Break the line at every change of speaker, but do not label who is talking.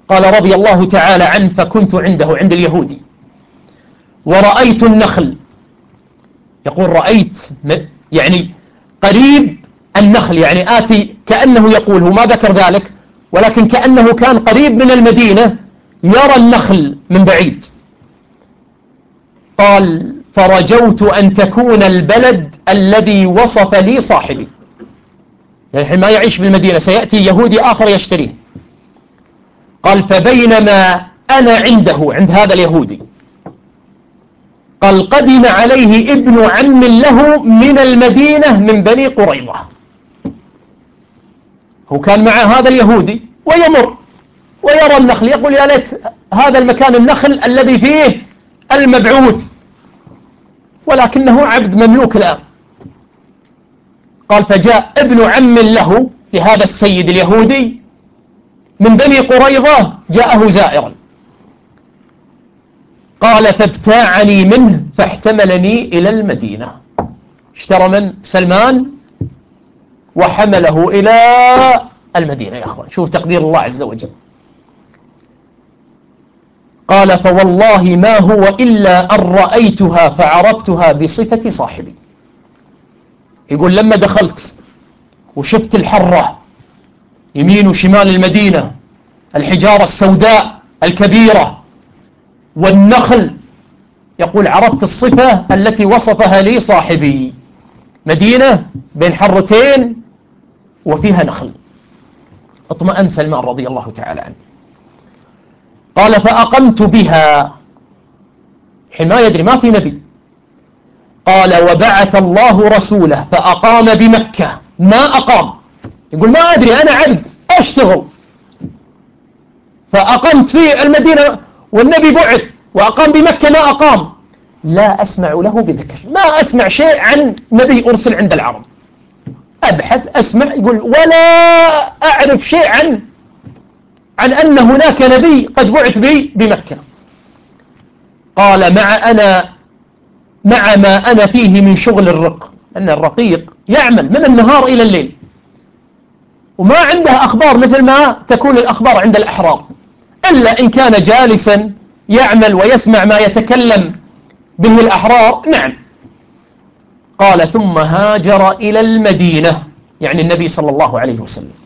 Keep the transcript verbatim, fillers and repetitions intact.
قال رضي الله تعالى عنه: فكنت عنده عند اليهودي ورأيت النخل. يقول رأيت يعني قريب النخل، يعني آتي كأنه يقول، هو ما ذكر ذلك ولكن كأنه كان قريب من المدينة يرى النخل من بعيد. قال: فرجوت أن تكون البلد الذي وصف لي صاحبي، يعني الحين ما يعيش بالمدينة، سيأتي يهودي آخر يشتريه. قال: فبينما أنا عنده عند هذا اليهودي، قال قدم عليه ابن عم له من المدينة من بني قريظة. هو كان مع هذا اليهودي ويمر ويرى النخل، يقول: يا ليت هذا المكان النخل الذي فيه المبعوث، ولكنه عبد مملوك الآن. قال: فجاء ابن عم له لهذا السيد اليهودي من بني قريظة، جاءه زائرا. قال: فابتاعني منه فاحتملني إلى المدينة. اشترى من سلمان وحمله إلى المدينة. يا أخوان، شوف تقدير الله عز وجل. قال: فوالله ما هو إلا أن رأيتها فعرفتها بصفة صاحبي. يقول: لما دخلت وشفت الحرة يمين وشمال المدينة، الحجارة السوداء الكبيرة والنخل، يقول: عرفت الصفة التي وصفها لي صاحبي، مدينة بين حرتين وفيها نخل. اطمأن سلمان رضي الله تعالى عنه. قال: فأقمت بها، حين ما يدري، ما في نبي. قال: وبعث الله رسوله فأقام بمكة ما أقام. يقول: ما أدري، أنا عبد أشتغل، فأقمت في المدينة والنبي بعث وأقام بمكة ما أقام. لا أسمع له بذكر، ما أسمع شيء عن نبي أرسل عند العرب. أبحث أسمع، يقول: ولا أعرف شيء عن عن أن هناك نبي قد بعث بي بمكة. قال: مع أنا مع ما أنا فيه من شغل الرق، أن الرقيق يعمل من النهار إلى الليل وما عنده أخبار مثل ما تكون الأخبار عند الأحرار، إلا إن كان جالسا يعمل ويسمع ما يتكلم به الأحرار. نعم. قال: ثم هاجر إلى المدينة، يعني النبي صلى الله عليه وسلم.